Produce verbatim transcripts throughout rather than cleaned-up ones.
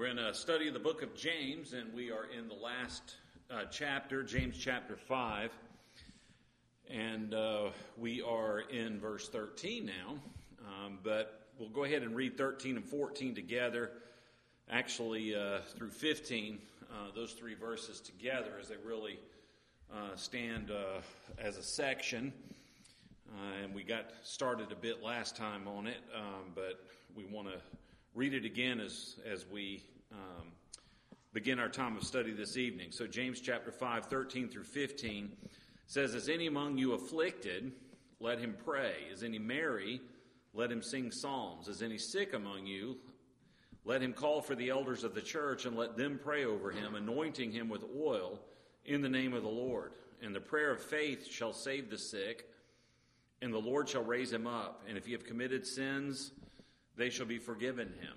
We're in a study of the book of James, and we are in the last uh, chapter, James chapter five. And uh, we are in verse thirteen now, um, but we'll go ahead and read thirteen and fourteen together, actually uh, through fifteen, uh, those three verses together as they really uh, stand uh, as a section. Uh, and we got started a bit last time on it, um, but we want to read it again as as we um, begin our time of study this evening. So James chapter five, thirteen through fifteen says, "Is any among you afflicted? Let him pray. Is any merry? Let him sing psalms. Is any sick among you? Let him call for the elders of the church and let them pray over him, anointing him with oil in the name of the Lord. And the prayer of faith shall save the sick, and the Lord shall raise him up. And if he have committed sins, they shall be forgiven him."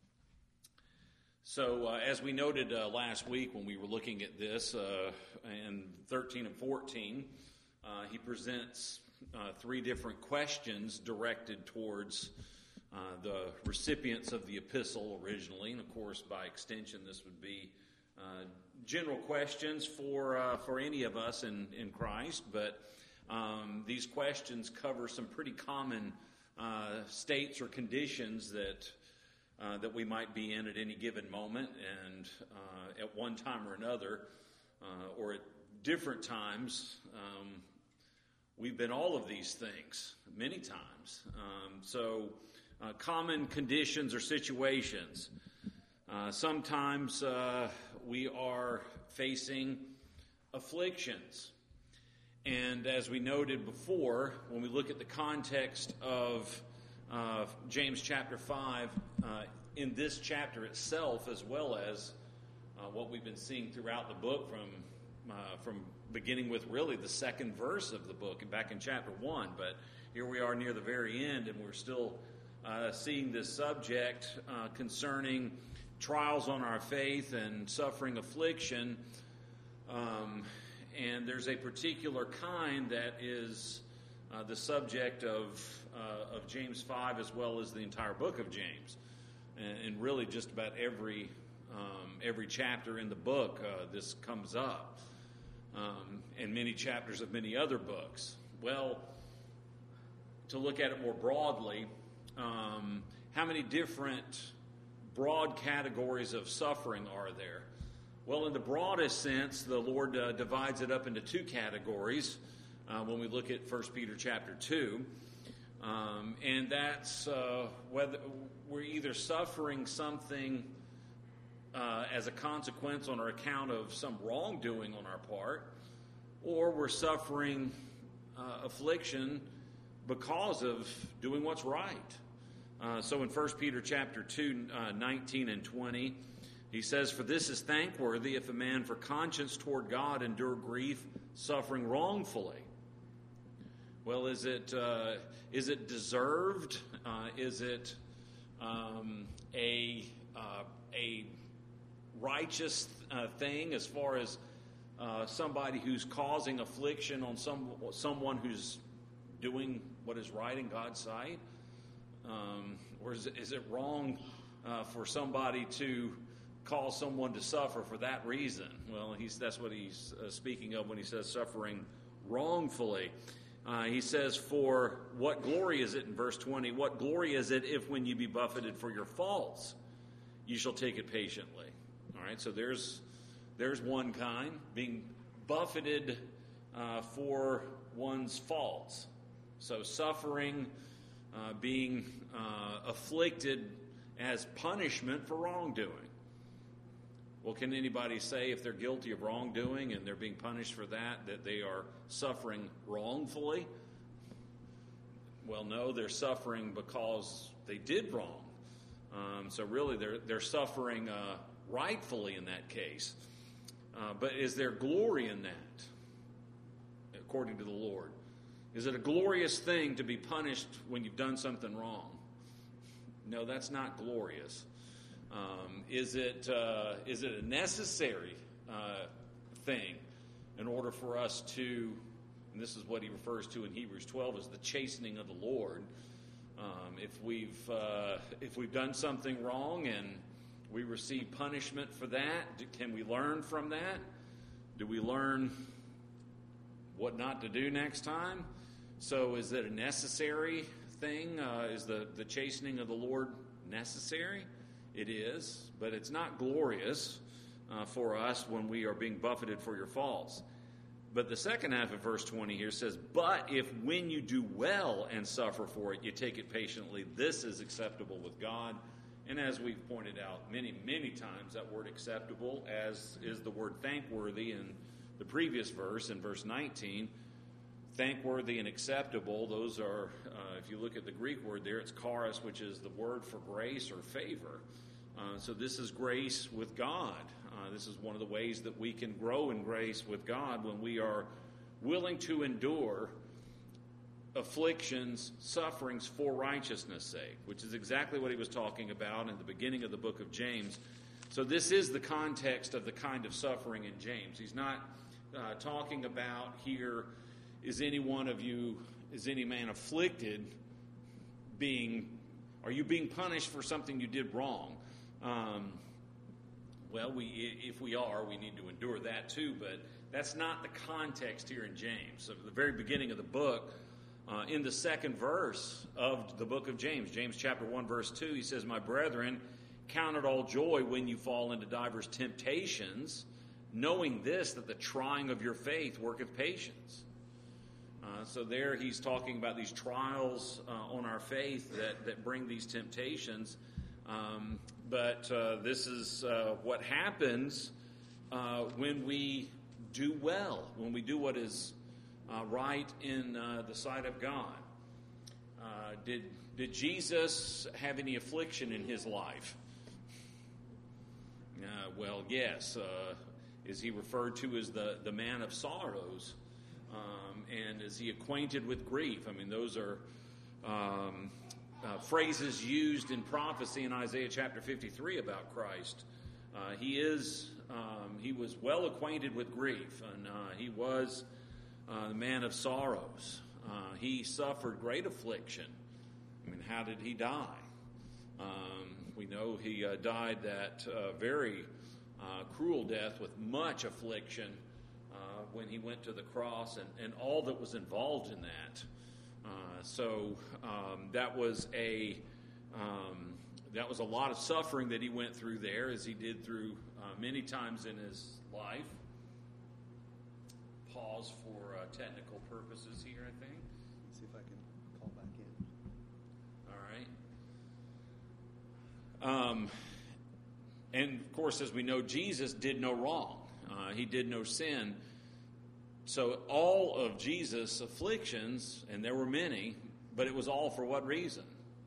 So uh, as we noted uh, last week when we were looking at this, uh, in thirteen and fourteen, uh, he presents uh, three different questions directed towards uh, the recipients of the epistle originally. And of course, by extension, this would be uh, general questions for uh, for any of us in, in Christ. But um, these questions cover some pretty common Uh, states or conditions that uh, that we might be in at any given moment, and uh, at one time or another, uh, or at different times, um, we've been all of these things many times. Um, so, uh, common conditions or situations. Uh, sometimes uh, we are facing afflictions. And as we noted before, when we look at the context of uh, James chapter five, uh, in this chapter itself, as well as uh, what we've been seeing throughout the book from uh, from beginning with really the second verse of the book and back in chapter one. But here we are near the very end, and we're still uh, seeing this subject uh, concerning trials on our faith and suffering affliction. Um And there's a particular kind that is uh, the subject of uh, of James five, as well as the entire book of James, and, and really just about every um, every chapter in the book uh, this comes up, um, and many chapters of many other books. Well, to look at it more broadly, um, how many different broad categories of suffering are there? Well, in the broadest sense, the Lord uh, divides it up into two categories uh, when we look at First Peter chapter two. Um, and that's uh, whether we're either suffering something uh, as a consequence on our account of some wrongdoing on our part, or we're suffering uh, affliction because of doing what's right. Uh, so in First Peter chapter two, uh, nineteen and twenty, he says, "For this is thankworthy if a man for conscience toward God endure grief, suffering wrongfully." Well, is it uh, is it deserved? Uh, is it um, a uh, a righteous uh, thing as far as uh, somebody who's causing affliction on some someone who's doing what is right in God's sight? Um, or is it, is it wrong uh, for somebody to cause someone to suffer for that reason? Well, he's, that's what he's uh, speaking of when he says suffering wrongfully. Uh, he says, "For what glory is it," in verse twenty, "what glory is it if when you be buffeted for your faults, you shall take it patiently?" All right, so there's there's one kind, being buffeted uh, for one's faults. So suffering, uh, being uh, afflicted as punishment for wrongdoing. Well, can anybody say if they're guilty of wrongdoing and they're being punished for that, that they are suffering wrongfully? Well, no, they're suffering because they did wrong. Um, so really, they're they're suffering uh, rightfully in that case. Uh, but is there glory in that, according to the Lord? Is it a glorious thing to be punished when you've done something wrong? No, that's not glorious. Um, is it uh, is it a necessary uh, thing in order for us to, and this is what he refers to in Hebrews twelve as the chastening of the Lord. Um, if we've uh, if we've done something wrong and we receive punishment for that? Do, can we learn from that? Do we learn what not to do next time? So is it a necessary thing? Uh, is the, the chastening of the Lord necessary? It is, but it's not glorious uh, for us when we are being buffeted for your faults. But the second half of verse twenty here says, but if when you do well and suffer for it, you take it patiently, this is acceptable with God. And as we've pointed out many, many times, that word acceptable, as is the word thankworthy in the previous verse, in verse nineteen, thankworthy and acceptable, those are, uh, if you look at the Greek word there, it's charis, which is the word for grace or favor. Uh, so this is grace with God. Uh, this is one of the ways that we can grow in grace with God when we are willing to endure afflictions, sufferings for righteousness' sake, which is exactly what he was talking about in the beginning of the book of James. So this is the context of the kind of suffering in James. He's not uh, talking about here, is any one of you, is any man afflicted, being, are you being punished for something you did wrong? Um, well, we if we are, we need to endure that too, but that's not the context here in James. So at the very beginning of the book, uh, in the second verse of the book of James, James chapter one, verse two, he says, my brethren, count it all joy when you fall into divers temptations, knowing this, that the trying of your faith worketh patience. Uh, so there he's talking about these trials uh, on our faith that, that bring these temptations. Um, but uh, this is uh, what happens uh, when we do well, when we do what is uh, right in uh, the sight of God. Uh, did, did Jesus have any affliction in his life? Uh, well, yes. Uh, is he referred to as the, the man of sorrows? Um, and is he acquainted with grief? I mean, those are um, uh, phrases used in prophecy in Isaiah chapter fifty-three about Christ. Uh, he is, um, he was well acquainted with grief, and uh, he was uh, the man of sorrows. Uh, he suffered great affliction. I mean, how did he die? Um, we know he uh, died that uh, very uh, cruel death with much affliction uh, when he went to the cross, and, and all that was involved in that. Uh, so um, that was a um, that was a lot of suffering that he went through there, as he did through uh, many times in his life. Pause for uh, technical purposes here, I think. Let's see if I can call back in. All right. Um, and of course, as we know, Jesus did no wrong. Uh, he did no sin. So all of Jesus' afflictions, and there were many, but it was all for what reason?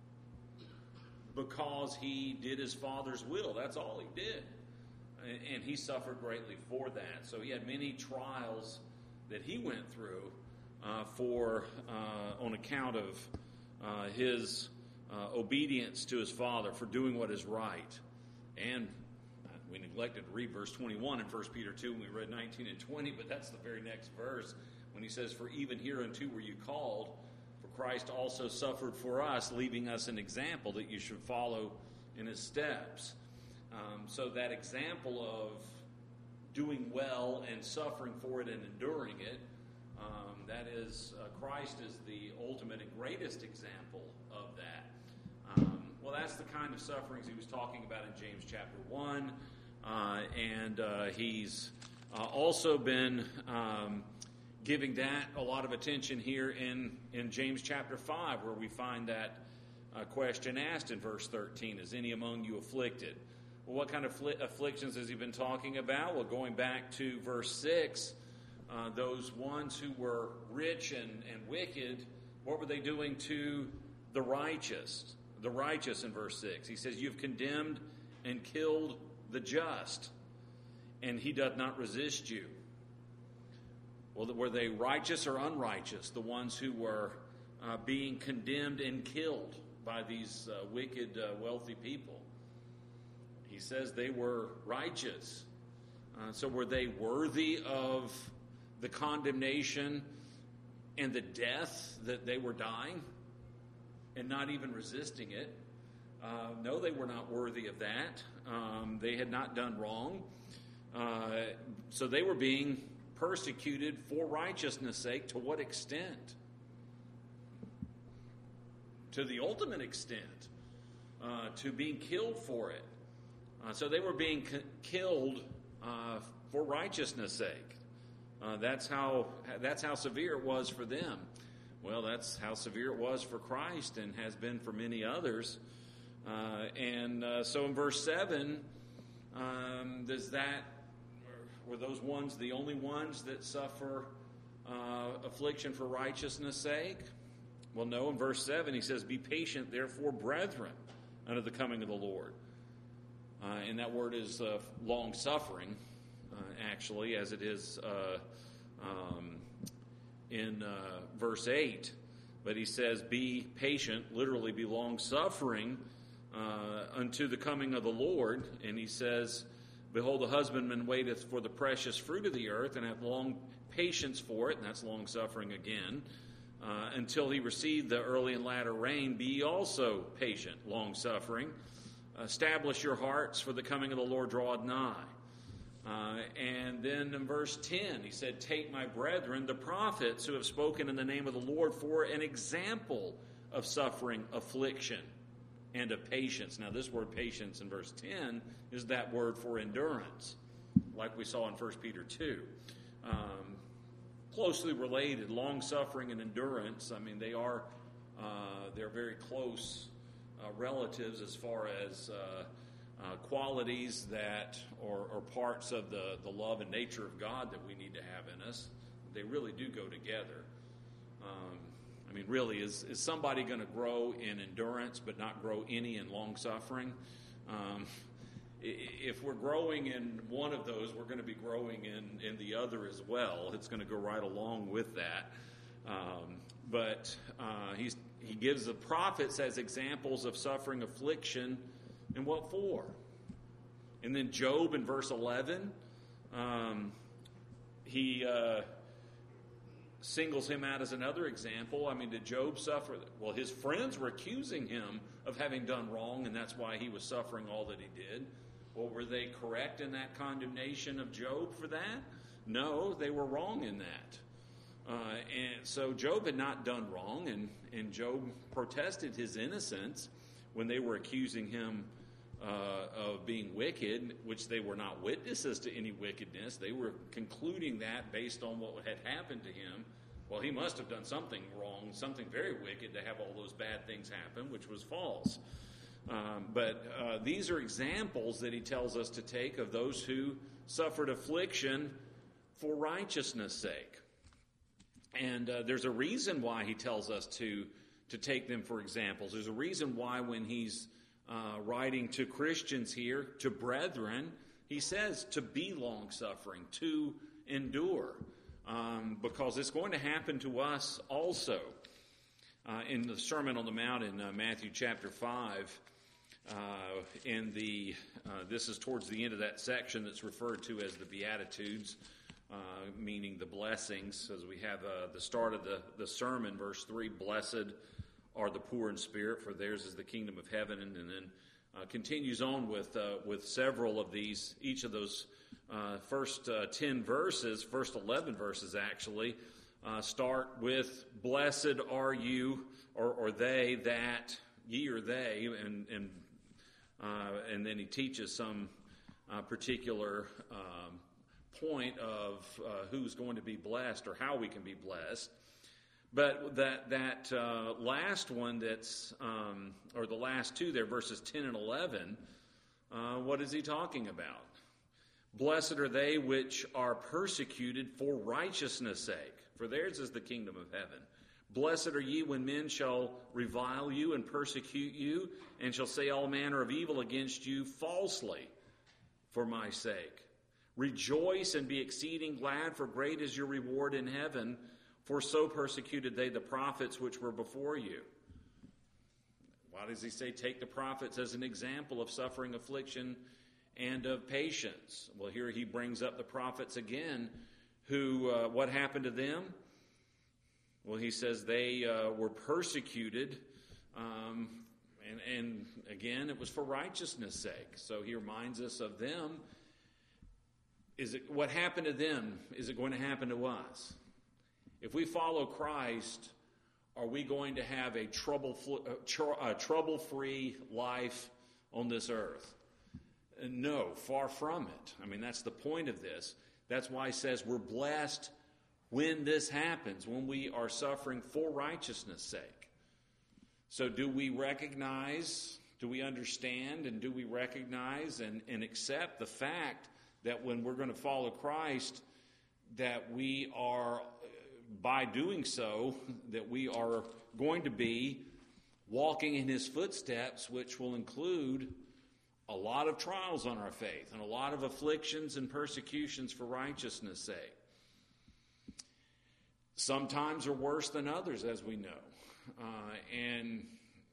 Because he did his Father's will. That's all he did. And he suffered greatly for that. So he had many trials that he went through uh, for uh, on account of uh, his uh, obedience to his Father, for doing what is right. And we neglected to read verse twenty-one in First Peter two, and we read nineteen and twenty, but that's the very next verse when he says, for even hereunto were you called, for Christ also suffered for us, leaving us an example that you should follow in his steps. Um, so that example of doing well and suffering for it and enduring it, um, that is, uh, Christ is the ultimate and greatest example of that. Um, well, that's the kind of sufferings he was talking about in James chapter one. Uh, and uh, he's uh, also been um, giving that a lot of attention here in, in James chapter five, where we find that uh, question asked in verse thirteen, is any among you afflicted? Well, what kind of fl- afflictions has he been talking about? Well, going back to verse six, uh, those ones who were rich and, and wicked, what were they doing to the righteous? The righteous in verse six. He says, you've condemned and killed the just, and he doth not resist you. Well, were they righteous or unrighteous, the ones who were uh, being condemned and killed by these uh, wicked, uh, wealthy people? He says they were righteous. Uh, so were they worthy of the condemnation and the death that they were dying and not even resisting it? Uh, no, they were not worthy of that. Um, they had not done wrong. Uh, so they were being persecuted for righteousness' sake. To what extent? To the ultimate extent. Uh, to being killed for it. Uh, so they were being c- killed uh, for righteousness' sake. Uh, that's how that's how severe it was for them. Well, that's how severe it was for Christ and has been for many others. Uh, and uh, so in verse seven, um, does that, were those ones the only ones that suffer uh, affliction for righteousness' sake? Well, no. In verse seven, he says, "Be patient, therefore, brethren, unto the coming of the Lord." Uh, and that word is uh, long-suffering, uh, actually, as it is uh, um, in uh, verse eight. But he says, "Be patient," literally be long-suffering, uh, unto the coming of the Lord. And he says, "Behold, the husbandman waiteth for the precious fruit of the earth, and hath long patience for it," and that's long-suffering again, uh, "until he receive the early and latter rain. Be ye also patient, long-suffering. Establish your hearts, for the coming of the Lord draweth nigh." Uh, and then in verse ten, he said, "Take my brethren, the prophets, who have spoken in the name of the Lord, for an example of suffering, affliction, and of patience." Now, this word patience in verse ten is that word for endurance, like we saw in First Peter two. Um, closely related, long-suffering and endurance. I mean, they are uh, they're very close Uh, relatives as far as uh, uh, qualities that or, or parts of the, the love and nature of God that we need to have in us. They really do go together. Um, I mean, really, is, is somebody going to grow in endurance but not grow any in long-suffering? Um, if we're growing in one of those, we're going to be growing in, in the other as well. It's going to go right along with that. Um, but uh, he's He gives the prophets as examples of suffering, affliction, and what for? And then Job in verse eleven, um, he uh, singles him out as another example. I mean, did Job suffer? Well, his friends were accusing him of having done wrong, and that's why he was suffering all that he did. Well, were they correct in that condemnation of Job for that? No, they were wrong in that. Uh, and so Job had not done wrong, and, and Job protested his innocence when they were accusing him uh, of being wicked, which they were not witnesses to any wickedness. They were concluding that based on what had happened to him. Well, he must have done something wrong, something very wicked to have all those bad things happen, which was false. Um, but uh, these are examples that he tells us to take of those who suffered affliction for righteousness' sake. And uh, there's a reason why he tells us to, to take them for examples. There's a reason why when he's uh, writing to Christians here, to brethren, he says to be long-suffering, to endure, um, because it's going to happen to us also. Uh, in the Sermon on the Mount in uh, Matthew chapter five, uh, in the uh, this is towards the end of that section that's referred to as the Beatitudes, Uh, meaning the blessings, as we have uh, the start of the, the sermon, verse three, "Blessed are the poor in spirit, for theirs is the kingdom of heaven," and, and then uh, continues on with uh, with several of these, each of those uh, first uh, ten verses, first eleven verses actually, uh, start with, "Blessed are you," or, or they, that, ye or they, and and, uh, and then he teaches some uh, particular um, point of uh, who's going to be blessed or how we can be blessed. But that that uh, last one that's, um, or the last two there, verses ten and eleven, uh, what is he talking about? "Blessed are they which are persecuted for righteousness' sake, for theirs is the kingdom of heaven. Blessed are ye when men shall revile you and persecute you, and shall say all manner of evil against you falsely for my sake. Rejoice and be exceeding glad, for great is your reward in heaven, for so persecuted they the prophets which were before you." Why does he say take the prophets as an example of suffering, affliction, and of patience? Well, here he brings up the prophets again, who, uh, what happened to them? Well, he says they uh, were persecuted, um, and, and again, it was for righteousness' sake. So he reminds us of them. Is it what happened to them? Is it going to happen to us? If we follow Christ, are we going to have a trouble, uh, tr- uh, trouble-free life on this earth? Uh, no, far from it. I mean, that's the point of this. That's why he says we're blessed when this happens, when we are suffering for righteousness' sake. So do we recognize, do we understand, and do we recognize and, and accept the fact that when we're going to follow Christ, that we are, by doing so, that we are going to be walking in his footsteps, which will include a lot of trials on our faith and a lot of afflictions and persecutions for righteousness' sake. Sometimes are worse than others, as we know. Uh, and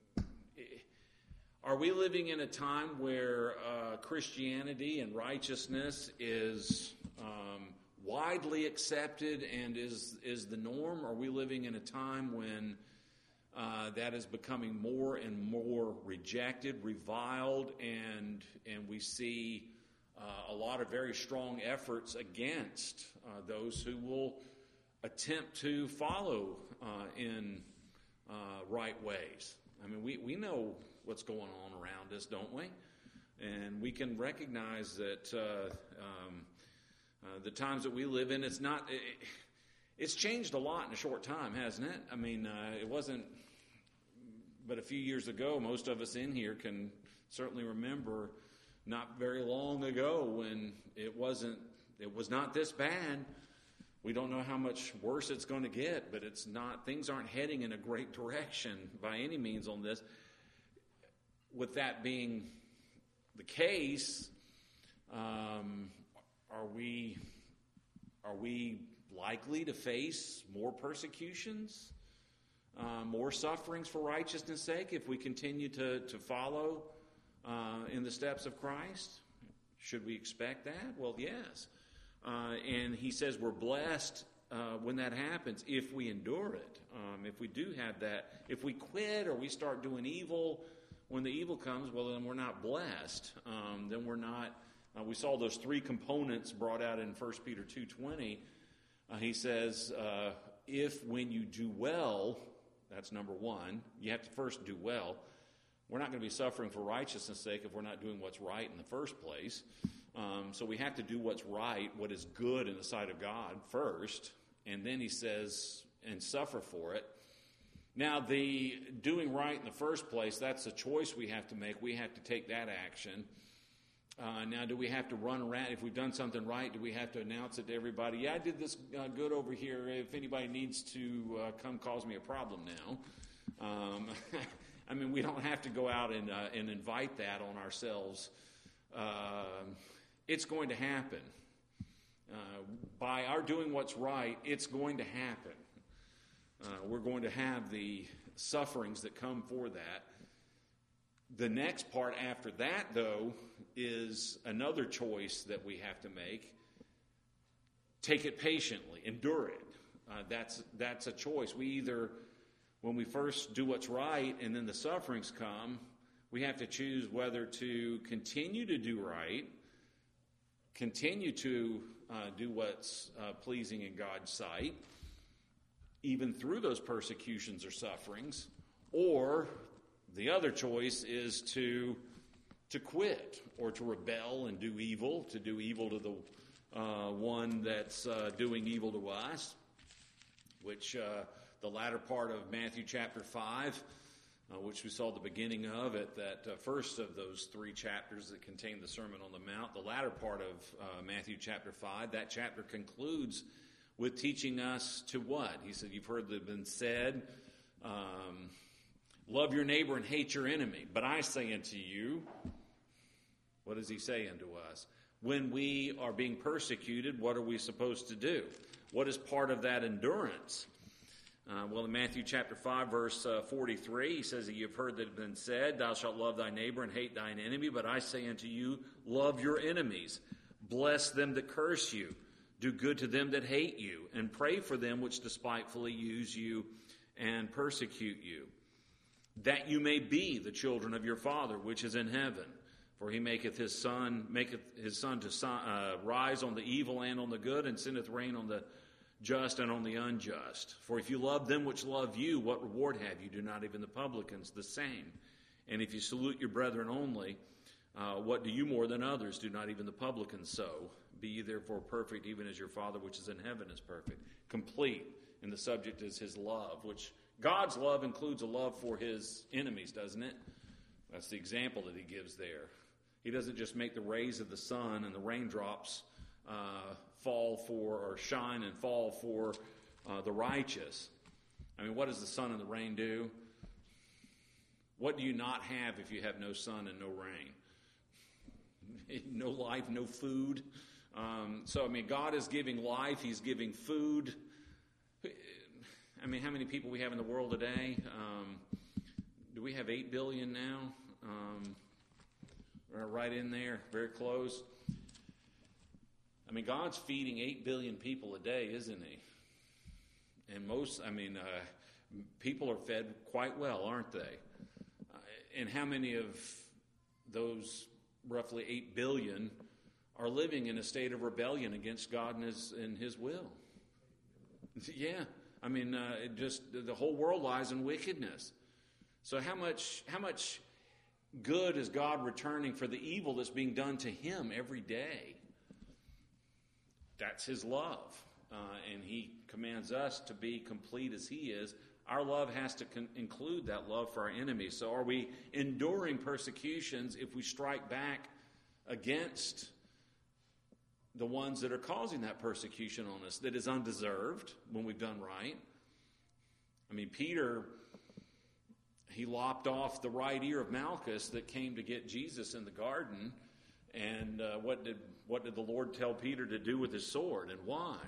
are we living in a time where uh, Christianity and righteousness is um, widely accepted and is is the norm? Are we living in a time when uh, that is becoming more and more rejected, reviled, and and we see uh, a lot of very strong efforts against uh, those who will attempt to follow uh, in uh, right ways? I mean, we, we know what's going on around us, don't we? And we can recognize that uh, um, uh, the times that we live in, it's not, it, it's changed a lot in a short time, hasn't it? I mean, uh, it wasn't, but a few years ago, most of us in here can certainly remember not very long ago when it wasn't, it was not this bad. We don't know how much worse it's going to get, but it's not, things aren't heading in a great direction by any means on this. With that being the case, um, are we are we likely to face more persecutions, uh, more sufferings for righteousness' sake if we continue to, to follow uh, in the steps of Christ? Should we expect that? Well, yes. Uh, and he says we're blessed uh, when that happens, if we endure it. Um, if we do have that, if we quit or we start doing evil, when the evil comes, well, then we're not blessed. Um, then we're not, uh, we saw those three components brought out in First Peter two twenty. Uh, he says, uh, if when you do well, that's number one, you have to first do well. We're not going to be suffering for righteousness' sake if we're not doing what's right in the first place. Um, so we have to do what's right, what is good in the sight of God first, and then he says, and suffer for it. Now, the doing right in the first place, that's a choice we have to make. We have to take that action. Uh, now, do we have to run around? If we've done something right, do we have to announce it to everybody? Yeah, I did this uh, good over here. If anybody needs to uh, come cause me a problem now. Um, I mean, we don't have to go out and, uh, and invite that on ourselves. Uh, it's going to happen. Uh, by our doing what's right, it's going to happen. Uh, we're going to have the sufferings that come for that. The next part after that, though, is another choice that we have to make. Take it patiently. Endure it. Uh, that's that's a choice. We either, when we first do what's right and then the sufferings come, we have to choose whether to continue to do right, continue to uh, do what's uh, pleasing in God's sight, even through those persecutions or sufferings, or the other choice is to to quit or to rebel and do evil, to do evil to the uh, one that's uh, doing evil to us, which uh, the latter part of Matthew chapter five, uh, which we saw the beginning of at that uh, first of those three chapters that contain the Sermon on the Mount, the latter part of uh, Matthew chapter five, that chapter concludes with teaching us to what? He said, you've heard that been said, um, love your neighbor and hate your enemy. But I say unto you, what does he say unto us? When we are being persecuted, what are we supposed to do? What is part of that endurance? Uh, well, in Matthew chapter five, verse uh, forty-three, he says that you've heard that it been said, thou shalt love thy neighbor and hate thine enemy. But I say unto you, love your enemies. Bless them that curse you. Do good to them that hate you, and pray for them which despitefully use you and persecute you. that you may be the children of your Father which is in heaven. For he maketh his sun, maketh his sun to sun, uh, rise on the evil and on the good, and sendeth rain on the just and on the unjust. For if you love them which love you, what reward have you? Do not even the publicans the same? And if you salute your brethren only, uh, what do you more than others? Do not even the publicans so? Be ye therefore perfect, even as your Father which is in heaven is perfect. Complete. And the subject is his love, which God's love includes a love for his enemies, doesn't it? That's the example that he gives there. He doesn't just make the rays of the sun and the raindrops uh, fall for, or shine and fall for uh, the righteous. I mean, what does the sun and the rain do? What do you not have if you have no sun and no rain? No life, no food. Um, so, I mean, God is giving life. He's giving food. I mean, how many people we have in the world today? Um, do we have eight billion now? Um, right in there, very close. I mean, God's feeding eight billion people a day, isn't he? And most, I mean, uh, people are fed quite well, aren't they? Uh, and how many of those roughly eight billion are living in a state of rebellion against God and his, and his will? Yeah. I mean, uh, it just the whole world lies in wickedness. So how much how much good is God returning for the evil that's being done to him every day? That's his love. Uh, and he commands us to be complete as he is. Our love has to con- include that love for our enemies. So are we enduring persecutions if we strike back against the ones that are causing that persecution on us that is undeserved when we've done right? I mean, Peter, he lopped off the right ear of Malchus that came to get Jesus in the garden. And uh, what did what did the Lord tell Peter to do with his sword, and why?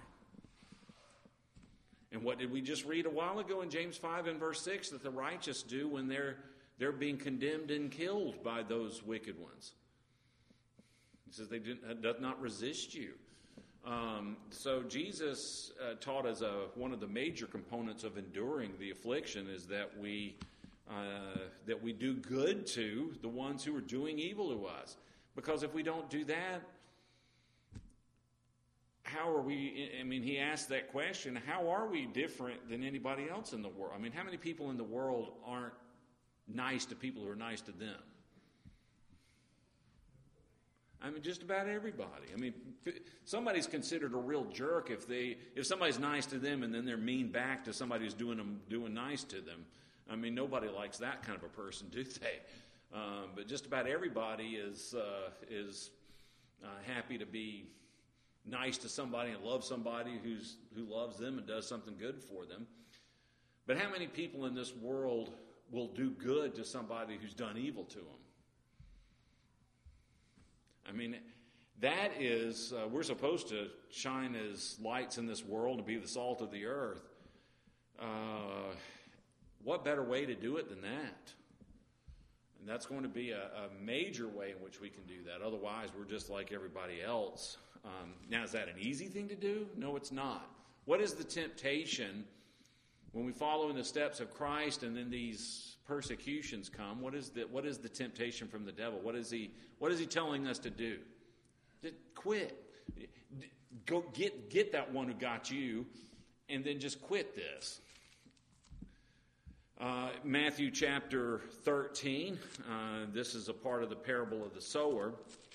And what did we just read a while ago in James five and verse six that the righteous do when they're they're being condemned and killed by those wicked ones? He says they did, doth not resist you. Um, so Jesus uh, taught as a one of the major components of enduring the affliction is that we uh, that we do good to the ones who are doing evil to us. Because if we don't do that, how are we, I mean, he asked that question, how are we different than anybody else in the world? I mean, how many people in the world aren't nice to people who are nice to them? I mean, just about everybody. I mean, somebody's considered a real jerk if they, if somebody's nice to them and then they're mean back to somebody who's doing them, doing nice to them. I mean, nobody likes that kind of a person, do they? Um, but just about everybody is uh, is uh, happy to be nice to somebody and love somebody who's who loves them and does something good for them. But how many people in this world will do good to somebody who's done evil to them? I mean, that is, uh, we're supposed to shine as lights in this world and be the salt of the earth. Uh, what better way to do it than that? And that's going to be a, a major way in which we can do that. Otherwise, we're just like everybody else. Um, now, is that an easy thing to do? No, it's not. What is the temptation when we follow in the steps of Christ and then these persecutions come? What is the what is the temptation from the devil? What is he what is he telling us to do? Just quit. Go get get that one who got you, and then just quit this. Uh, Matthew chapter thirteen, uh, this is a part of the parable of the sower.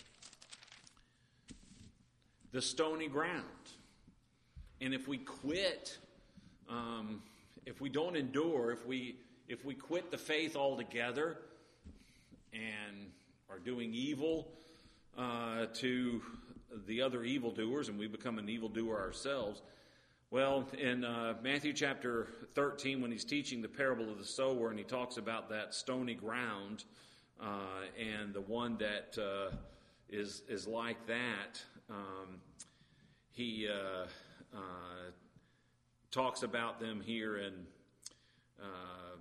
The stony ground. And if we quit, um, if we don't endure, if we if we quit the faith altogether and are doing evil uh, to the other evildoers, and we become an evildoer ourselves, well, in uh, Matthew chapter thirteen, when he's teaching the parable of the sower, and he talks about that stony ground uh, and the one that uh, is is like that, um, he uh, uh, talks about them here in uh,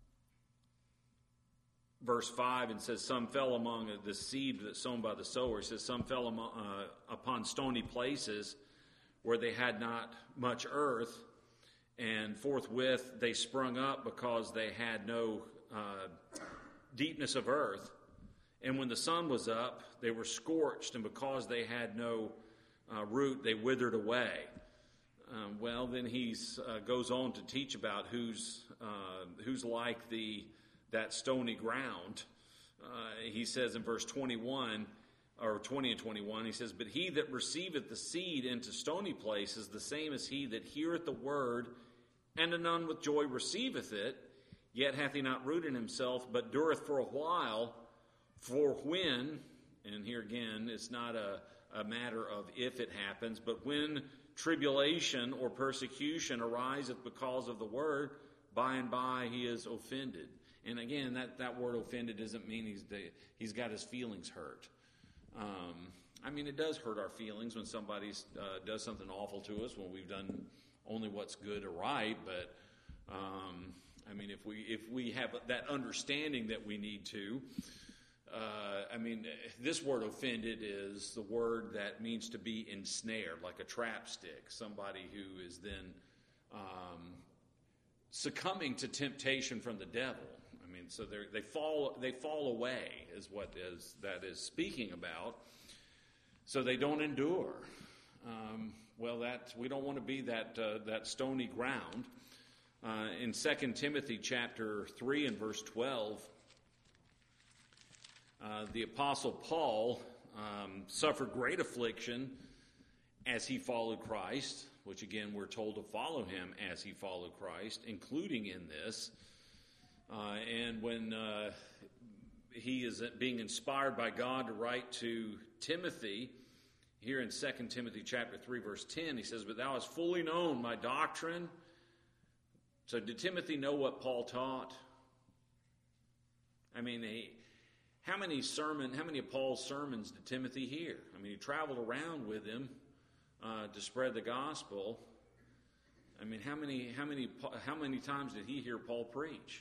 verse five, and says, "Some fell among the seed that's sown by the sower." He says, "Some fell among, uh, upon stony places, where they had not much earth, and forthwith they sprung up because they had no uh, deepness of earth. And when the sun was up, they were scorched, and because they had no uh, root, they withered away. Um, well, then he uh, goes on to teach about who's uh, who's like the that stony ground. Uh, he says in verse twenty-one, or twenty and twenty-one, he says, "But he that receiveth the seed into stony places, the same as he that heareth the word, and anon with joy receiveth it, yet hath he not root in himself, but dureth for a while. For when," and here again, it's not a, a matter of if it happens, but when tribulation or persecution ariseth because of the word, by and by he is offended. And again, that, that word offended doesn't mean he's he's got his feelings hurt. Um, I mean, it does hurt our feelings when somebody uh, does something awful to us when we've done only what's good or right. But um, I mean, if we if we have that understanding that we need to. Uh, I mean, this word offended is the word that means to be ensnared, like a trap stick, somebody who is then um, succumbing to temptation from the devil. I mean, so they fall they fall away is what is that is speaking about. So they don't endure. Um, well, that we don't want to be that uh, that stony ground. Uh, in Second Timothy chapter three and verse twelve. Uh, the Apostle Paul um, suffered great affliction as he followed Christ, which again we're told to follow him as he followed Christ, including in this. Uh, and when uh, he is being inspired by God to write to Timothy, here in Second Timothy chapter three, verse ten, he says, "But thou hast fully known my doctrine." So did Timothy know what Paul taught? I mean, he... How many sermon? How many of Paul's sermons did Timothy hear? I mean, he traveled around with him uh, to spread the gospel. I mean, how many? How many? How many times did he hear Paul preach?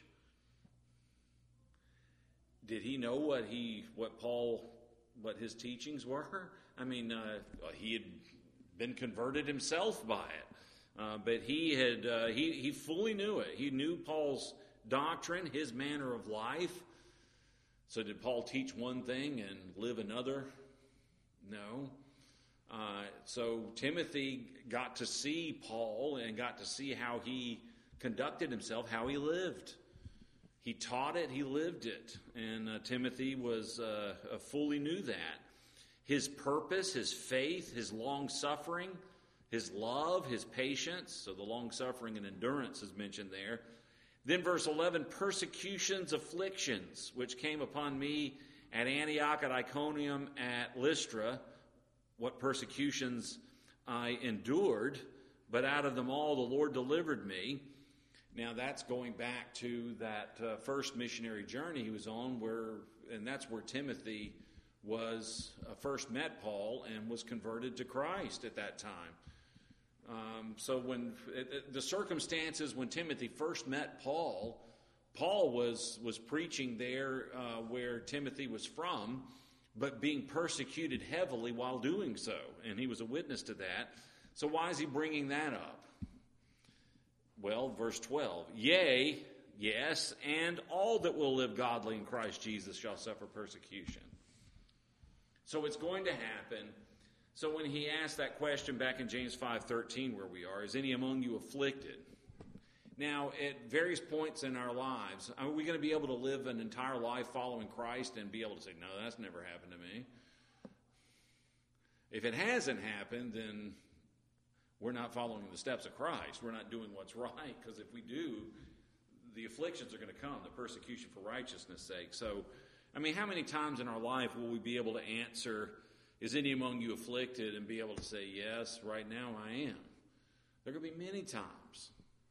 Did he know what he, what Paul, what his teachings were? I mean, uh, he had been converted himself by it, uh, but he had uh, he he fully knew it. He knew Paul's doctrine, his manner of life. So did Paul teach one thing and live another? No. Uh, so Timothy got to see Paul and got to see how he conducted himself, how he lived. He taught it, he lived it. And uh, Timothy was uh, uh, fully knew that. His purpose, his faith, his long-suffering, his love, his patience. So the long-suffering and endurance is mentioned there. Then verse eleven, persecutions, afflictions, which came upon me at Antioch, at Iconium, at Lystra. What persecutions I endured, but out of them all the Lord delivered me. Now that's going back to that uh, first missionary journey he was on, where, and that's where Timothy was uh, first met Paul and was converted to Christ at that time. Um, so when it, the circumstances when Timothy first met Paul, Paul was was preaching there uh, where Timothy was from, but being persecuted heavily while doing so, and he was a witness to that. So why is he bringing that up? Well, verse twelve, yea, yes, and all that will live godly in Christ Jesus shall suffer persecution. So it's going to happen. So when he asked that question back in James five thirteen, where we are, is any among you afflicted? Now, at various points in our lives, are we going to be able to live an entire life following Christ and be able to say, no, that's never happened to me? If it hasn't happened, then we're not following the steps of Christ. We're not doing what's right, because if we do, the afflictions are going to come, the persecution for righteousness' sake. So, I mean, how many times in our life will we be able to answer, is any among you afflicted, and be able to say, yes, right now I am? There are going to be many times.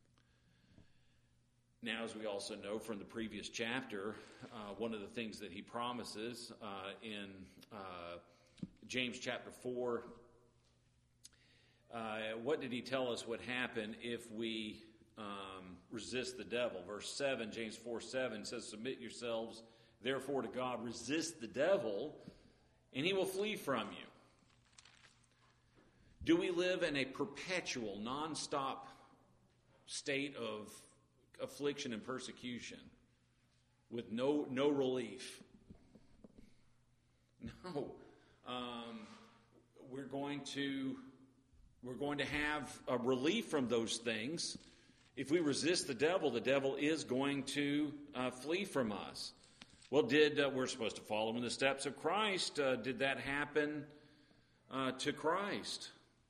Now, as we also know from the previous chapter, uh, one of the things that he promises uh, in uh, James chapter four, uh, what did he tell us would happen if we um, resist the devil? Verse seven, James four seven says, submit yourselves therefore to God, resist the devil, and he will flee from you. Do we live in a perpetual, non-stop state of affliction and persecution? with no no relief. No, um, we're going to we're going to have a relief from those things. If we resist the devil, the devil is going to uh, flee from us. Well, did uh, we're supposed to follow in the steps of Christ? Uh, did that happen uh, to Christ?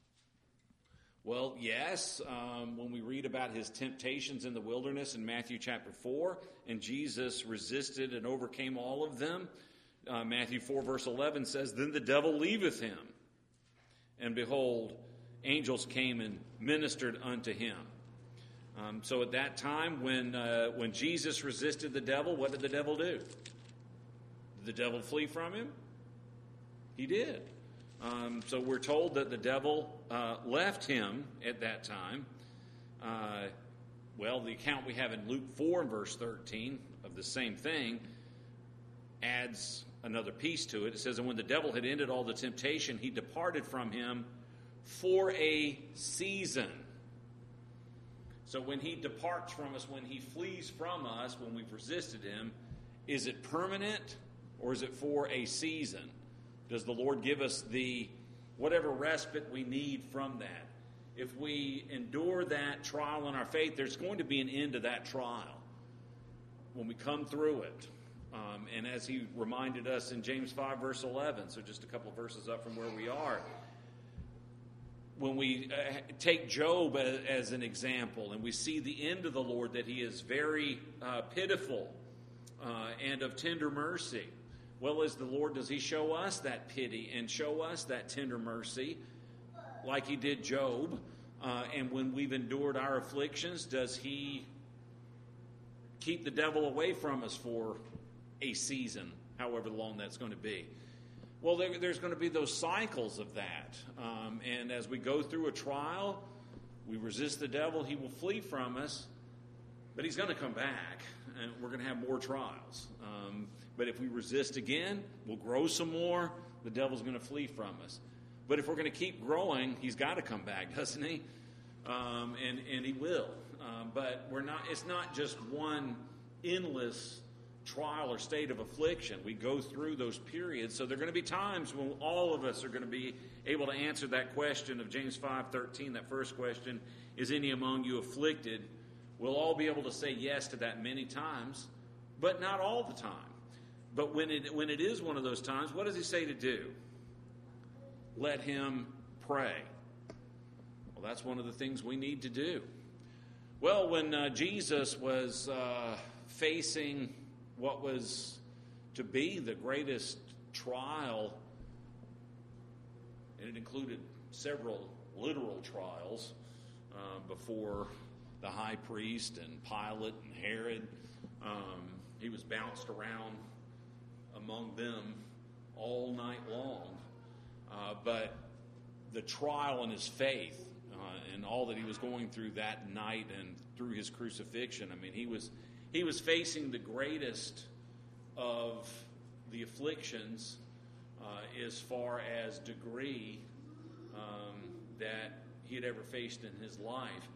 Well, yes. Um, when we read about his temptations in the wilderness in Matthew chapter four, and Jesus resisted and overcame all of them, uh, Matthew four verse eleven says, "Then the devil leaveth him, and behold, angels came and ministered unto him." Um, so at that time, when uh, when Jesus resisted the devil, what did the devil do? Did the devil flee from him? He did. Um, so we're told that the devil uh, left him at that time. Uh, well, the account we have in Luke four and verse thirteen of the same thing adds another piece to it. It says, "And when the devil had ended all the temptation, he departed from him for a season." So when he departs from us, when he flees from us, when we've resisted him, is it permanent or is it for a season? Does the Lord give us the whatever respite we need from that? If we endure that trial in our faith, there's going to be an end to that trial when we come through it. Um, and as he reminded us in James five, verse eleven, so just a couple of verses up from where we are, when we uh, take Job as, as an example, and we see the end of the Lord, that he is very uh, pitiful uh, and of tender mercy. Well, as the Lord, does he show us that pity and show us that tender mercy like he did Job? Uh, and when we've endured our afflictions, does he keep the devil away from us for a season, however long that's going to be? Well, there, there's going to be those cycles of that. Um, and as we go through a trial, we resist the devil, he will flee from us, but he's going to come back, and we're going to have more trials. Um, but if we resist again, we'll grow some more, the devil's going to flee from us. But if we're going to keep growing, he's got to come back, doesn't he? Um, and, and he will. Um, but we're not. It's not just one endless trial or state of affliction. We go through those periods. So there are going to be times when all of us are going to be able to answer that question of James five thirteen, that first question, is any among you afflicted? We'll all be able to say yes to that many times, but not all the time. But when it when it is one of those times, what does he say to do? Let him pray. Well, that's one of the things we need to do. Well, when uh, Jesus was uh, facing what was to be the greatest trial, and it included several literal trials uh, before the high priest and Pilate and Herod. Um, he was bounced around among them all night long. Uh, but the trial in his faith uh, and all that he was going through that night and through his crucifixion, I mean, he was he was facing the greatest of the afflictions uh, as far as degree um, that he had ever faced in his life.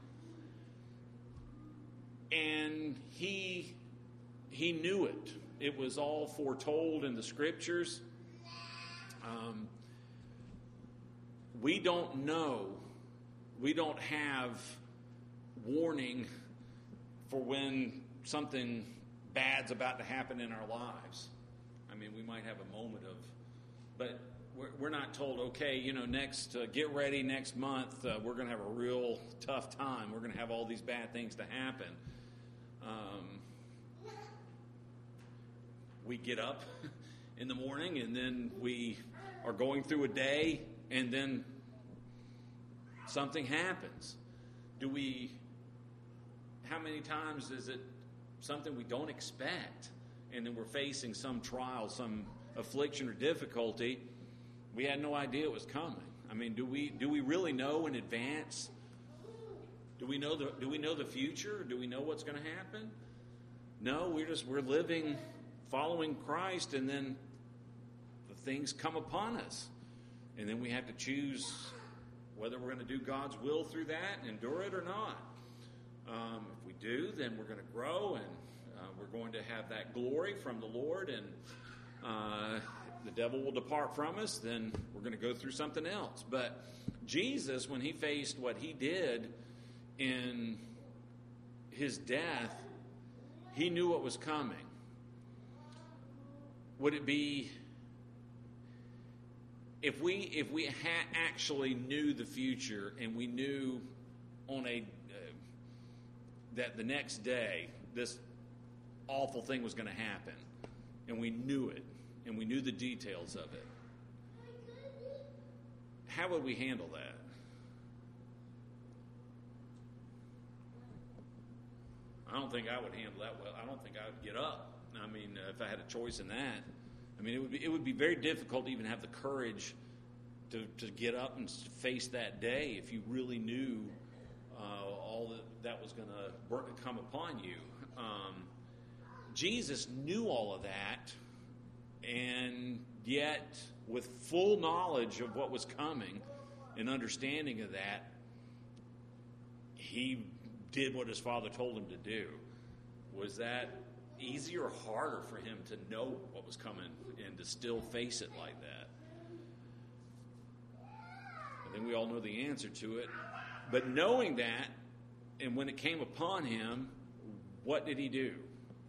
And he he knew it. It was all foretold in the scriptures. Um, we don't know, we don't have warning for when something bad's about to happen in our lives. I mean, we might have a moment of, but we're, we're not told, okay, you know, next, uh, get ready next month, uh, we're going to have a real tough time. We're going to have all these bad things to happen. Um, we get up in the morning and then we are going through a day and then something happens. Do we, how many times is it something we don't expect and then we're facing some trial, some affliction or difficulty? We had no idea it was coming. I mean, do we do we really know in advance? Do we know the do we know the future? Do we know what's going to happen? No, we're just we're living following Christ, and then the things come upon us. And then we have to choose whether we're going to do God's will through that and endure it or not. Um, if we do, then we're going to grow and Uh, we're going to have that glory from the Lord, and uh, the devil will depart from us. Then we're going to go through something else. But Jesus, when he faced what he did in his death, he knew what was coming. Would it be, if we if we ha- actually knew the future and we knew on a uh, that the next day this awful thing was going to happen, and we knew it, and we knew the details of it, how would we handle that? I don't think I would handle that well. I don't think I would get up. I mean, uh, if I had a choice in that, I mean, it would be it would be very difficult to even have the courage to to get up and face that day if you really knew uh, all that that was going to come upon you. Um, Jesus knew all of that, and yet, with full knowledge of what was coming and understanding of that, he did what his Father told him to do. Was that easier or harder for him to know what was coming and to still face it like that? I think we all know the answer to it. But knowing that, and when it came upon him, what did he do?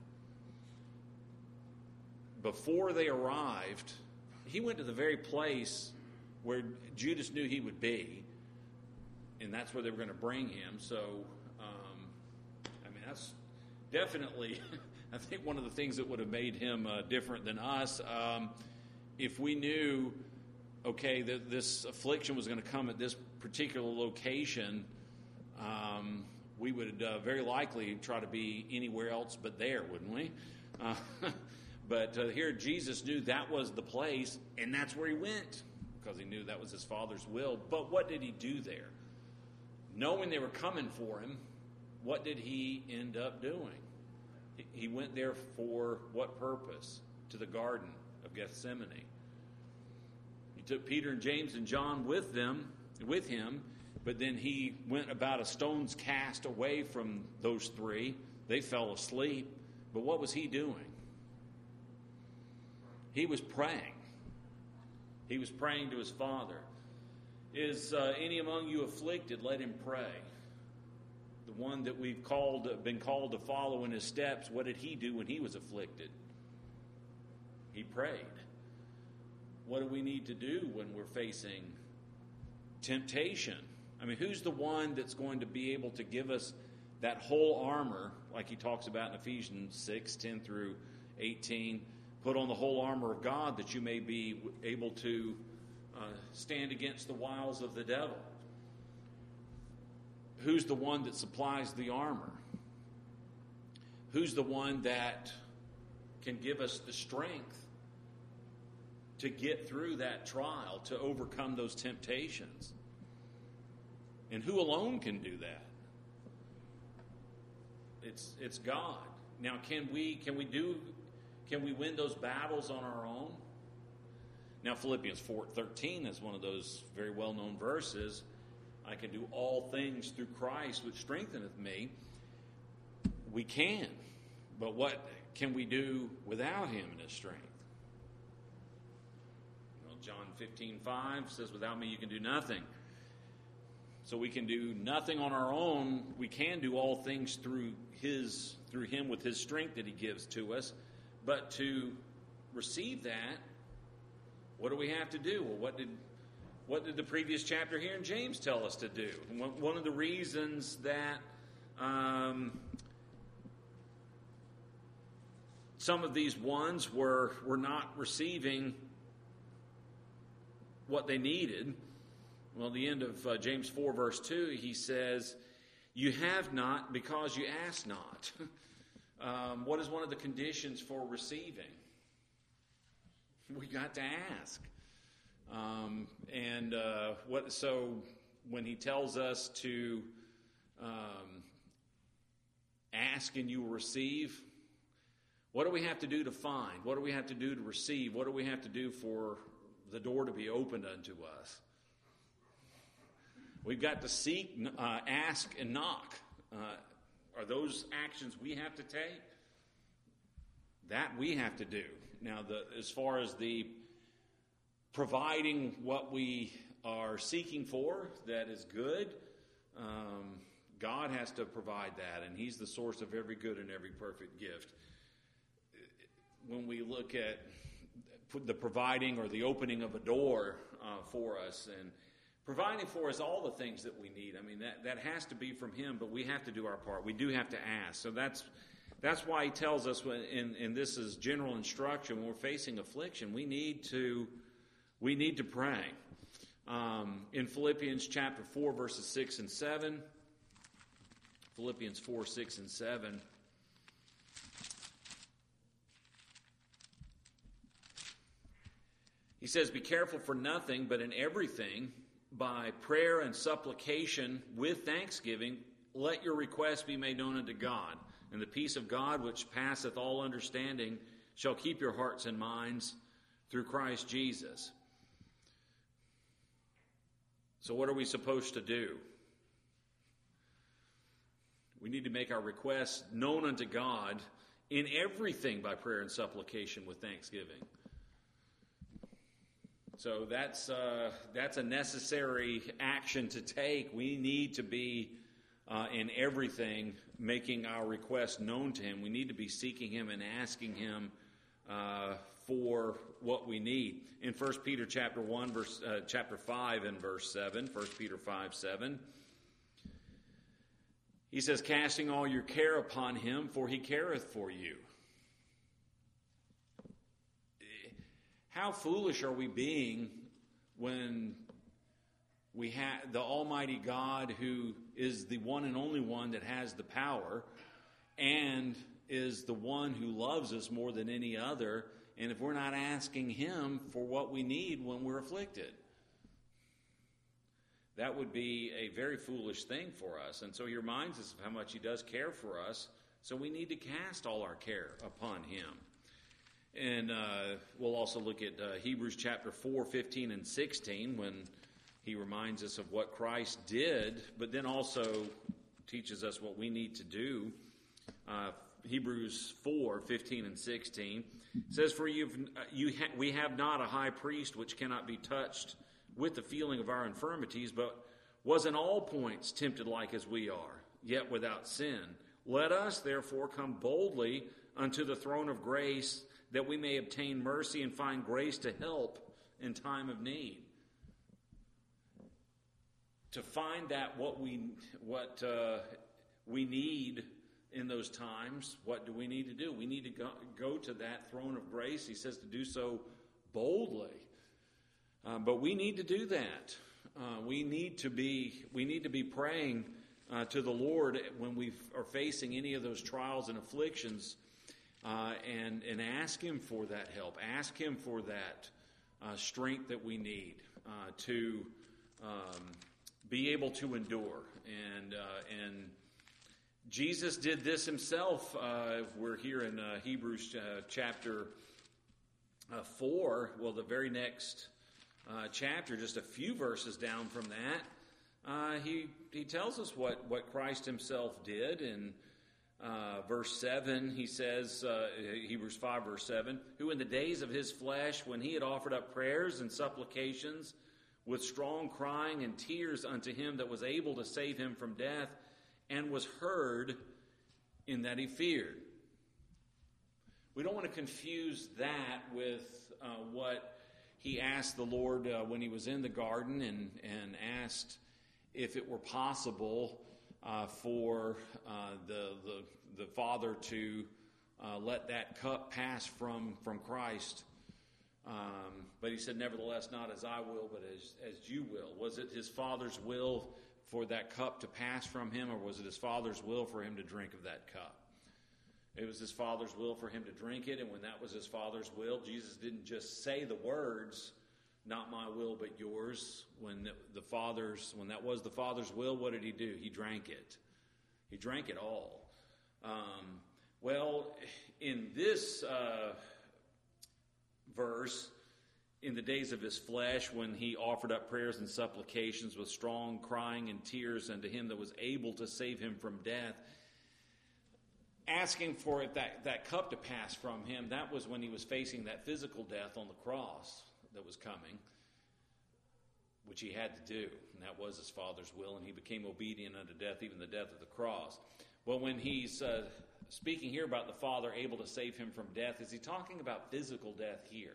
Before they arrived, he went to the very place where Judas knew he would be, and that's where they were going to bring him. So, um, I mean, that's definitely, I think, one of the things that would have made him uh, different than us. Um, if we knew, okay, that this affliction was going to come at this particular location, um, we would uh, very likely try to be anywhere else but there, wouldn't we? Uh, but uh, here Jesus knew that was the place, and that's where he went, because he knew that was his Father's will. But what did he do there? Knowing they were coming for him, what did he end up doing? He went there for what purpose? To the Garden of Gethsemane. He took Peter and James and John with them, with him, but then he went about a stone's cast away from those three. They fell asleep. But what was he doing? He was praying. He was praying to his Father. Is uh, any among you afflicted? Let him pray. The one that we've called, been called to follow in his steps, what did he do when he was afflicted? He prayed. What do we need to do when we're facing temptation? I mean, who's the one that's going to be able to give us that whole armor, like he talks about in Ephesians six, ten through eighteen? Put on the whole armor of God that you may be able to uh, stand against the wiles of the devil. Who's the one that supplies the armor? Who's the one that can give us the strength to get through that trial, to overcome those temptations? And who alone can do that? It's it's God. Now, can we can we do can we win those battles on our own? Now, Philippians four thirteen is one of those very well-known verses. I can do all things through Christ, which strengtheneth me. We can. But what can we do without him and his strength? Well, John fifteen five says, without me you can do nothing. So we can do nothing on our own. We can do all things through his, through him with his strength that he gives to us. But to receive that, what do we have to do? Well, what did what did the previous chapter here in James tell us to do? One of the reasons that um, some of these ones were were not receiving what they needed. Well, at the end of uh, James four, verse two, he says, you have not because you ask not. um, what is one of the conditions for receiving? We got to ask. Um, and uh, what? So when he tells us to um, ask and you will receive, what do we have to do to find? What do we have to do to receive? What do we have to do for the door to be opened unto us? We've got to seek, uh, ask, and knock. Uh, are those actions we have to take? that we have to do. Now, the, as far as the providing what we are seeking for that is good, um, God has to provide that, and He's the source of every good and every perfect gift. When we look at the providing or the opening of a door uh, for us and providing for us all the things that we need, I mean, that, that has to be from Him, but we have to do our part. We do have to ask. So that's that's why He tells us, when, and, and this is general instruction, when we're facing affliction, we need to, we need to pray. Um, in Philippians chapter four, verses six and seven, Philippians four, six, and seven. He says, "Be careful for nothing, but in everything, by prayer and supplication with thanksgiving, let your requests be made known unto God. And the peace of God, which passeth all understanding, shall keep your hearts and minds through Christ Jesus." So what are we supposed to do? We need to make our requests known unto God in everything by prayer and supplication with thanksgiving. So that's uh, that's a necessary action to take. We need to be uh, in everything making our requests known to Him. We need to be seeking Him and asking Him uh, for what we need. In First Peter chapter one, verse uh, chapter five and verse seven, First Peter five seven. He says, "Casting all your care upon Him, for He careth for you." How foolish are we being when we have the Almighty God, who is the one and only one that has the power and is the one who loves us more than any other, and if we're not asking Him for what we need when we're afflicted? That would be a very foolish thing for us. And so He reminds us of how much He does care for us, so we need to cast all our care upon Him. And uh, we'll also look at uh, Hebrews chapter four, fifteen and sixteen, when he reminds us of what Christ did, but then also teaches us what we need to do. Uh, Hebrews four, fifteen and sixteen says, "For you've, you ha- we have not a high priest which cannot be touched with the feeling of our infirmities, but was in all points tempted like as we are, yet without sin. Let us therefore come boldly unto the throne of grace, that we may obtain mercy and find grace to help in time of need." To find that what we what uh, we need in those times, what do we need to do? We need to go, go to that throne of grace. He says to do so boldly. Uh, but we need to do that. Uh, we need to be we need to be praying uh, to the Lord when we are facing any of those trials and afflictions. Uh, and, and ask Him for that help. Ask Him for that uh, strength that we need uh, to um, be able to endure. And uh, and Jesus did this Himself. Uh, we're here in uh, Hebrews uh, chapter uh, four. Well, the very next uh, chapter, just a few verses down from that, uh, he he tells us what, what Christ Himself did. And Uh, verse seven, he says, uh, Hebrews five, verse seven, "Who in the days of His flesh, when He had offered up prayers and supplications with strong crying and tears unto Him that was able to save him from death, and was heard in that He feared." We don't want to confuse that with uh, what He asked the Lord uh, when He was in the garden and, and asked if it were possible Uh, for uh, the, the the Father to uh, let that cup pass from from Christ, um, but He said, "Nevertheless, not as I will, but as as you will." Was it His Father's will for that cup to pass from Him, or was it His Father's will for Him to drink of that cup? It was His Father's will for Him to drink it, and when that was His Father's will, Jesus didn't just say the words, "Not my will, but yours." When the, the Father's, when that was the Father's will, what did He do? He drank it. He drank it all. Um, well, in this uh, verse, in the days of His flesh, when He offered up prayers and supplications with strong crying and tears unto Him that was able to save Him from death, asking for it, that, that cup to pass from him, that was when he was facing that physical death on the cross that was coming, which he had to do, and that was his Father's will, and he became obedient unto death, even the death of the cross. Well, when he's uh, speaking here about the Father able to save him from death, is he talking about physical death here?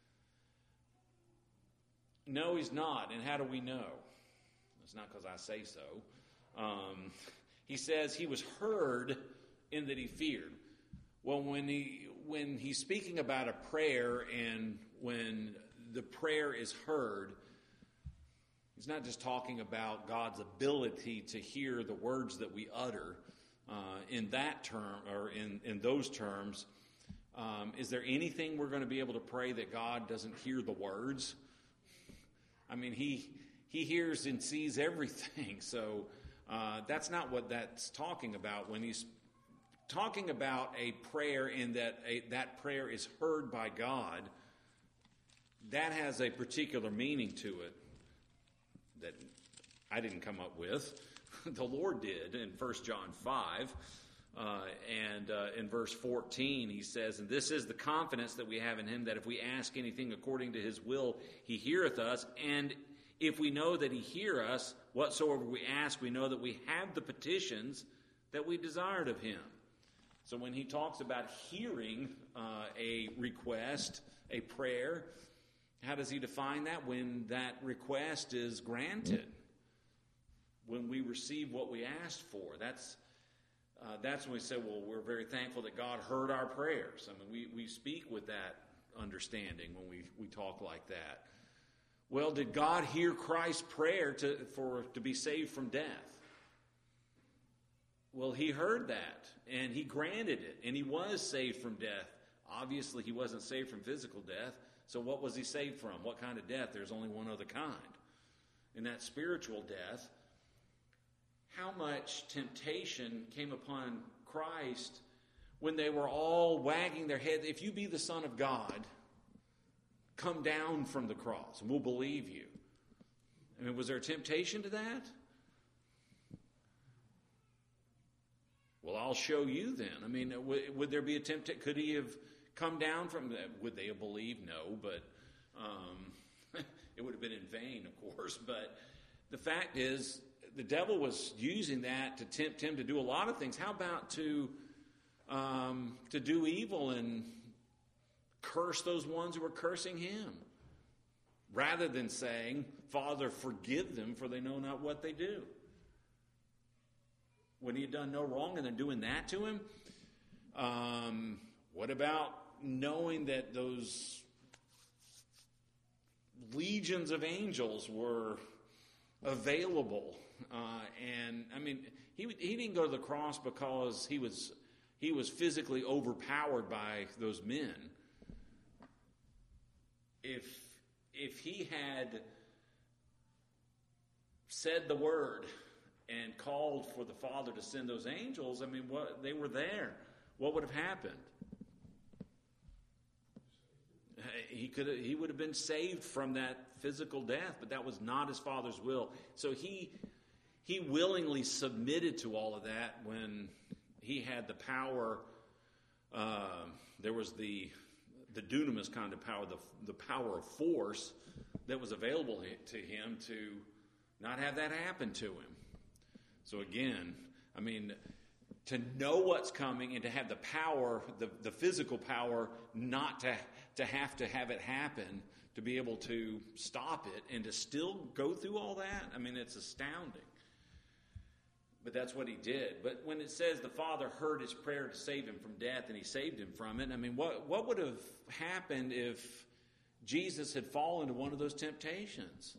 No, he's not, and how do we know? It's not because I say so. Um, he says he was heard in that he feared. Well, when he when he's speaking about a prayer and when the prayer is heard, he's not just talking about God's ability to hear the words that we utter uh, in that term or in, in those terms. Um, is there anything we're going to be able to pray that God doesn't hear the words? I mean, he he hears and sees everything. So uh, that's not what that's talking about when he's talking about a prayer and that a, that prayer is heard by God. That has a particular meaning to it that I didn't come up with. The Lord did in First John five. Uh, and uh, in verse fourteen, he says, "And this is the confidence that we have in him, that if we ask anything according to his will, he heareth us. And if we know that he hear us, whatsoever we ask, we know that we have the petitions that we desired of him." So when he talks about hearing uh, a request, a prayer, how does he define that? When that request is granted. When we receive what we asked for. That's uh, that's when we say, well, we're very thankful that God heard our prayers. I mean, we, we speak with that understanding when we, we talk like that. Well, did God hear Christ's prayer to, for to be saved from death? Well, he heard that, and he granted it, and he was saved from death. Obviously, he wasn't saved from physical death, so what was he saved from? What kind of death? There's only one other kind. And that spiritual death. How much temptation came upon Christ when they were all wagging their head, "If you be the Son of God, come down from the cross, and we'll believe you." I mean, was there a temptation to that? Well, I'll show you then. I mean, would, would there be a temptation? Could he have come down from that? Would they have believed? No, but um, it would have been in vain, of course. But the fact is, the devil was using that to tempt him to do a lot of things. How about to um, to do evil and curse those ones who were cursing him? Rather than saying, "Father, forgive them, for they know not what they do." When he had done no wrong and they're doing that to him? Um, what about knowing that those legions of angels were available? Uh, and, I mean, he he didn't go to the cross because he was he was physically overpowered by those men. If if he had said the word and called for the Father to send those angels, I mean, what they were there. What would have happened? He could he would have been saved from that physical death, but that was not his Father's will. So he he willingly submitted to all of that when he had the power. Uh, there was the the dunamis kind of power, the the power of force that was available to him to not have that happen to him. So again, I mean, to know what's coming and to have the power, the, the physical power, not to, to have to have it happen, to be able to stop it and to still go through all that, I mean, it's astounding. But that's what he did. But when it says the Father heard his prayer to save him from death and he saved him from it, I mean, what, what would have happened if Jesus had fallen into one of those temptations?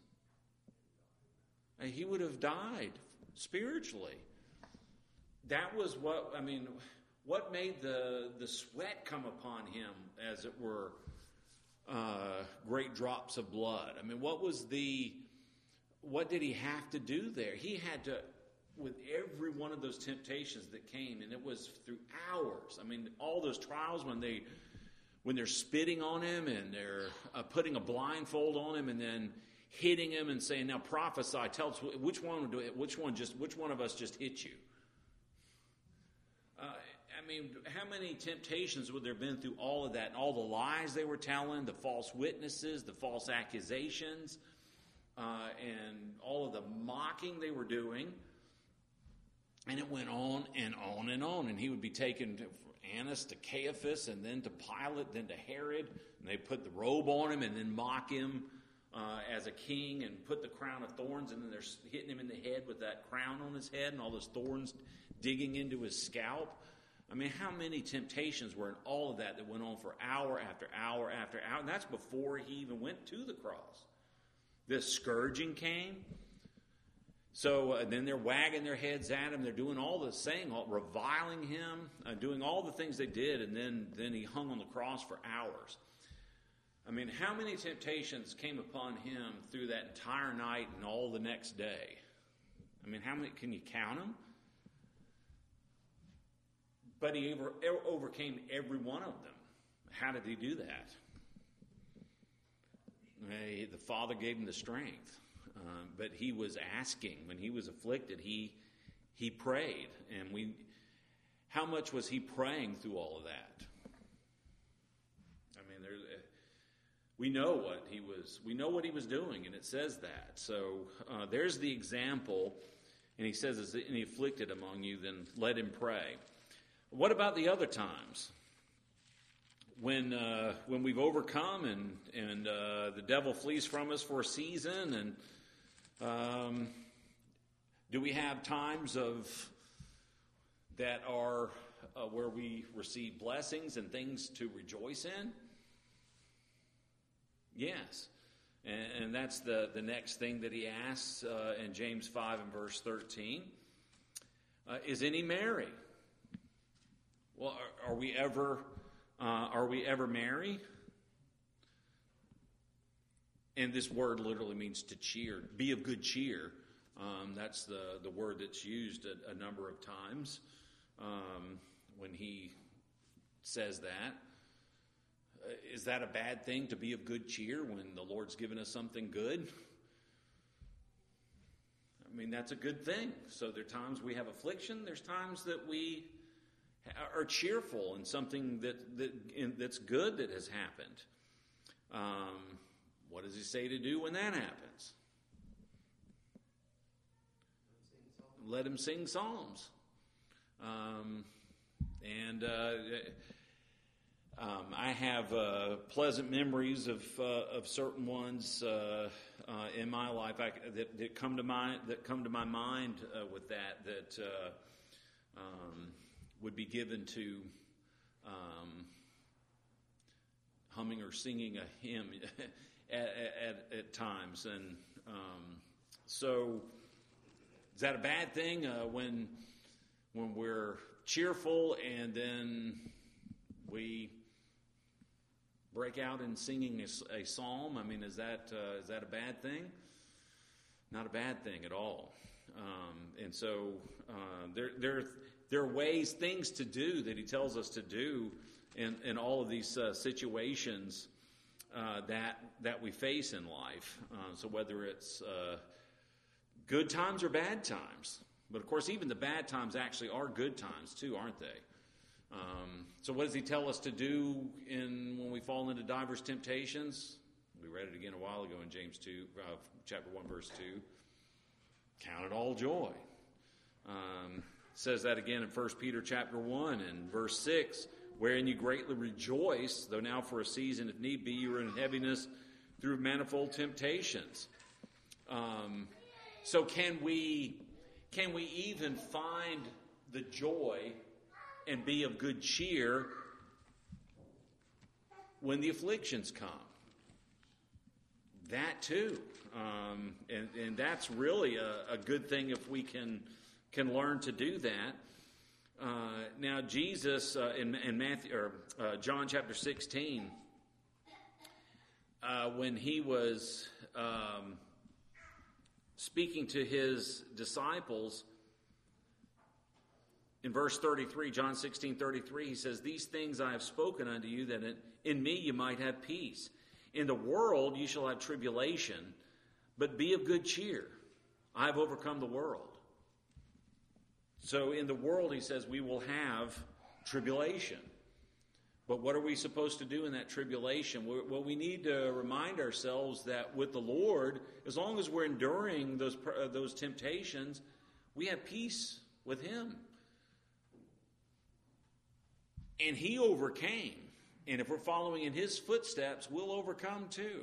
He would have died spiritually. That was what, I mean, what made the, the sweat come upon him, as it were, uh, great drops of blood? I mean, what was the, what did he have to do there? He had to, with every one of those temptations that came, and it was through hours. I mean, all those trials when they, when they're spitting on him and they're uh, putting a blindfold on him and then hitting him and saying, "Now prophesy, tell us which one, which one just, which one of us just hit you?" Uh, I I mean, how many temptations would there have been through all of that? And all the lies they were telling, the false witnesses, the false accusations, uh, and all of the mocking they were doing. And it went on and on and on. And he would be taken to Annas to Caiaphas, and then to Pilate, then to Herod. And they put the robe on him and then mock him uh, as a king and put the crown of thorns. And then they're hitting him in the head with that crown on his head and all those thorns digging into his scalp. I mean, how many temptations were in all of that that went on for hour after hour after hour? And that's before he even went to the cross. The scourging came. So uh, then they're wagging their heads at him. They're doing all the saying, all, reviling him, uh, doing all the things they did. And then, then he hung on the cross for hours. I mean, how many temptations came upon him through that entire night and all the next day? I mean, how many, can you count them? But he over, overcame every one of them. How did he do that? Hey, the Father gave him the strength. Uh, but he was asking. When he was afflicted, he he prayed. And we, how much was he praying through all of that? I mean, there's, we know what he was. We know what he was doing, and it says that. So uh, there's the example. And he says, "Is any afflicted among you? Then let him pray." What about the other times? When uh, when we've overcome and and uh, the devil flees from us for a season, and um, do we have times of that are uh, where we receive blessings and things to rejoice in? Yes, and, and that's the the next thing that he asks uh, in James five and verse thirteen. Uh, is any merry? Well, are, are we ever? Uh, are we ever merry? And this word literally means to cheer. Be of good cheer. Um, that's the, the word that's used a, a number of times um, when he says that. Uh, is that a bad thing to be of good cheer when the Lord's given us something good? I mean, that's a good thing. So there are times we have affliction. There's times that we are cheerful in something that, that in, that's good that has happened. Um, what does he say to do when that happens? Let him sing psalms. Um, and uh, um, I have uh, pleasant memories of uh, of certain ones uh, uh, in my life I, that, that come to mind that come to my mind uh, with that that. Uh, um, would be given to um, humming or singing a hymn at, at, at times. And um, so is that a bad thing uh, when when we're cheerful and then we break out in singing a, a psalm? I mean, is that uh, is that a bad thing? Not a bad thing at all. Um, and so uh, there there There are ways, things to do that he tells us to do in, in all of these uh, situations uh, that that we face in life. Uh, so whether it's uh, good times or bad times. But of course, even the bad times actually are good times too, aren't they? Um, so what does he tell us to do in when we fall into diverse temptations? We read it again a while ago in James two, uh, chapter one, verse two. Count it all joy. Um Says that again in First Peter chapter one and verse six, wherein you greatly rejoice, though now for a season, if need be, you are in heaviness through manifold temptations. Um, so can we can we even find the joy and be of good cheer when the afflictions come? That too, um, and and that's really a, a good thing if we can. can learn to do that. Uh, now, Jesus uh, in, in Matthew or uh, John chapter sixteen, uh, when he was um, speaking to his disciples, in verse thirty-three, John sixteen thirty-three, he says, "These things I have spoken unto you, that in, in me you might have peace. In the world you shall have tribulation, but be of good cheer. I have overcome the world." So in the world, he says, we will have tribulation. But what are we supposed to do in that tribulation? Well, we need to remind ourselves that with the Lord, as long as we're enduring those, uh, those temptations, we have peace with Him. And He overcame. And if we're following in His footsteps, we'll overcome too.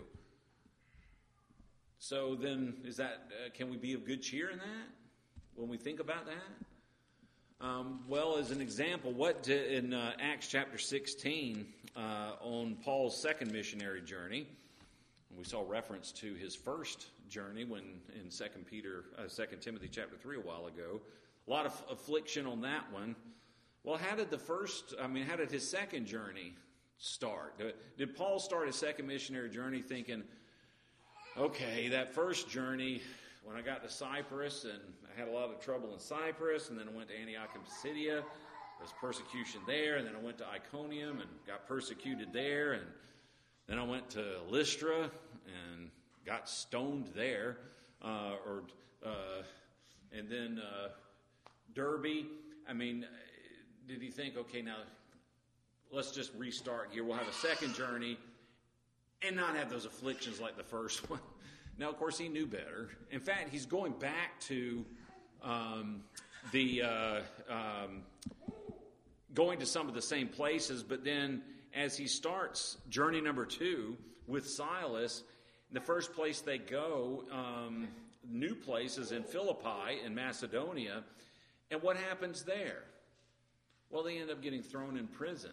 So then, is that uh, can we be of good cheer in that when we think about that? Um, well, as an example, what did, in uh, Acts chapter sixteen, uh, on Paul's second missionary journey, we saw reference to his first journey when in Second Peter, uh, Second Timothy chapter three a while ago. A lot of affliction on that one. Well, how did the first? I mean, how did his second journey start? Did Paul start his second missionary journey thinking, okay, that first journey, when I got to Cyprus, and I had a lot of trouble in Cyprus, and then I went to Antioch and Pisidia, there was persecution there, and then I went to Iconium and got persecuted there, and then I went to Lystra and got stoned there, uh, or uh, and then uh, Derbe. I mean, did he think, okay, now let's just restart here. We'll have a second journey and not have those afflictions like the first one. Now, of course, he knew better. In fact, he's going back to um, the uh, um, going to some of the same places, but then as he starts journey number two with Silas, the first place they go, um, new place, is in Philippi in Macedonia. And what happens there? Well, they end up getting thrown in prison.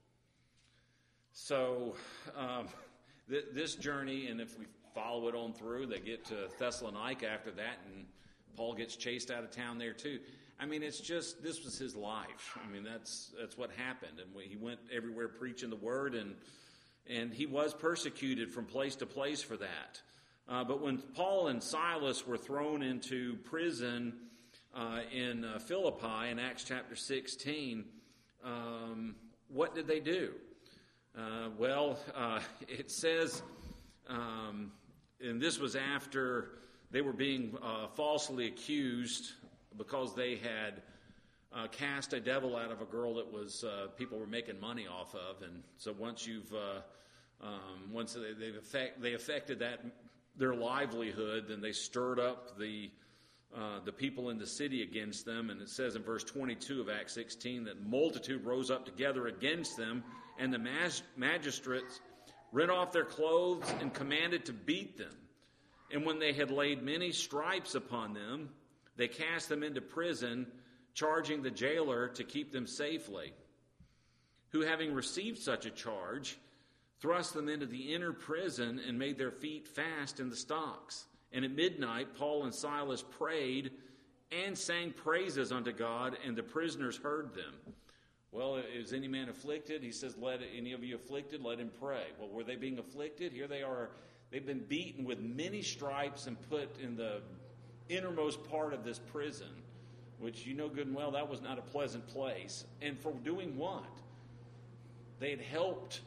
So um, th- this journey, and if we follow it on through, they get to Thessalonica after that, and Paul gets chased out of town there too. I mean, it's just, this was his life. I mean, that's that's what happened. And he went everywhere preaching the word, and and he was persecuted from place to place for that. Uh, but when Paul and Silas were thrown into prison uh, in uh, Philippi in Acts chapter sixteen, um, what did they do? Uh, well, uh, it says, um, and this was after they were being uh, falsely accused because they had uh, cast a devil out of a girl that was uh, people were making money off of, and so once you've uh, um, once they they've affect, they affected that their livelihood, then they stirred up the uh, the people in the city against them, and it says in verse twenty-two of Acts sixteen that multitude rose up together against them, and the mas- magistrates rent off their clothes and commanded to beat them. And when they had laid many stripes upon them, they cast them into prison, charging the jailer to keep them safely, who, having received such a charge, thrust them into the inner prison and made their feet fast in the stocks. And at midnight, Paul and Silas prayed and sang praises unto God, and the prisoners heard them. Well, is any man afflicted? He says, let any of you afflicted, let him pray. Well, were they being afflicted? Here they are. They've been beaten with many stripes and put in the innermost part of this prison, which you know good and well, that was not a pleasant place. And for doing what? They had helped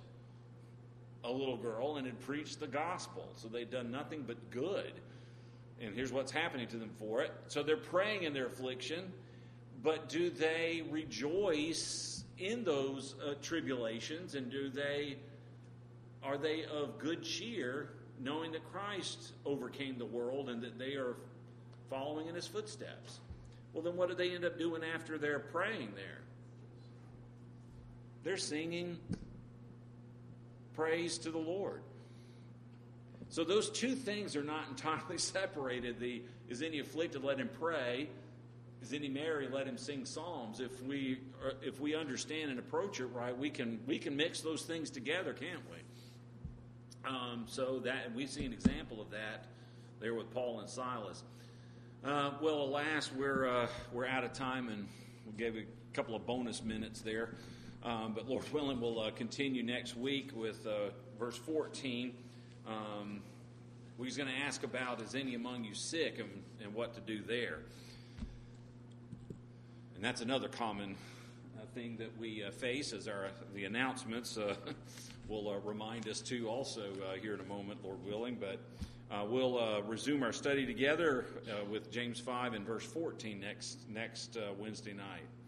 a little girl and had preached the gospel. So they'd done nothing but good. And here's what's happening to them for it. So they're praying in their affliction, but do they rejoice in those uh, tribulations? And do they, are they of good cheer, knowing that Christ overcame the world and that they are following in his footsteps? Well, then what do they end up doing after they're praying there? They're singing praise to the Lord. So those two things are not entirely separated. The is any afflicted, let him pray. Is any merry, let him sing psalms. If we if we understand and approach it right, we can we can mix those things together, can't we? Um, so that we see an example of that there with Paul and Silas. Uh, well, alas, we're uh, we're out of time, and we'll give a couple of bonus minutes there. Um, but Lord willing, we'll uh, continue next week with uh, verse fourteen. Um, he's going to ask about, is any among you sick, and, and what to do there. And that's another common uh, thing that we uh, face, as our the announcements uh, will uh, remind us to also uh, here in a moment, Lord willing. But uh, we'll uh, resume our study together uh, with James five and verse fourteen next next uh, Wednesday night.